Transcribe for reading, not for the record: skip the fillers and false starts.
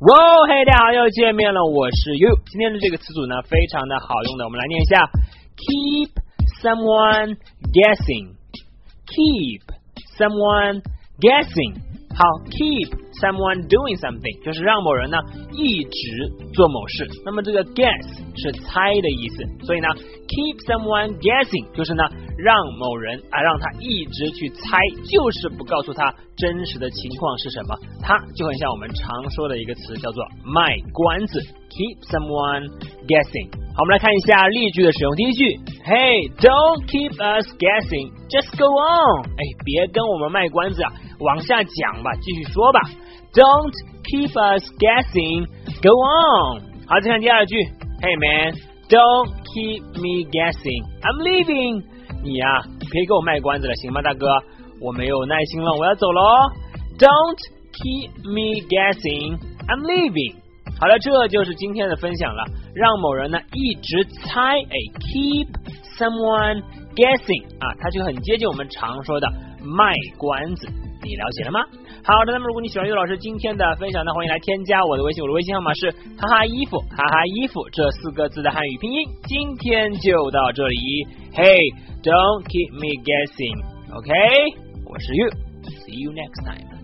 哇，嘿，大家好，又见面了，我是 You。今天的这个词组呢，非常的好用的，我们来念一下 ：keep someone guessing。keep someone guessing。好 ，keep someone doing something 就是让某人呢一直做某事。那么这个 guess 是猜的意思，所以呢 keep someone guessing 就是呢让某人让他一直去猜，就是不告诉他真实的情况是什么。它就很像我们常说的一个词，叫做卖关子。keep someone guessing。好，我们来看一下例句的使用。第一句 ，Hey, don't keep us guessing, just go on。别跟我们卖关子啊，往下讲吧，继续说吧。Don't keep us guessing, go on。好，再看第二句 ，Hey man, don't keep me guessing, I'm leaving。你呀，别给我卖关子了，行吗，大哥？我没有耐心了，我要走了哦。Don't keep me guessing, I'm leaving。好了，这就是今天的分享了。让某人呢一直猜，keep someone guessing 它就很接近我们常说的卖关子，你了解了吗？好的，那么如果你喜欢岳老师今天的分享呢，欢迎来添加我的微信，我的微信号码是哈哈衣服哈哈衣服这4个字的汉语拼音。今天就到这里 ，Hey, don't keep me guessing， OK？ 我是 You， See you next time。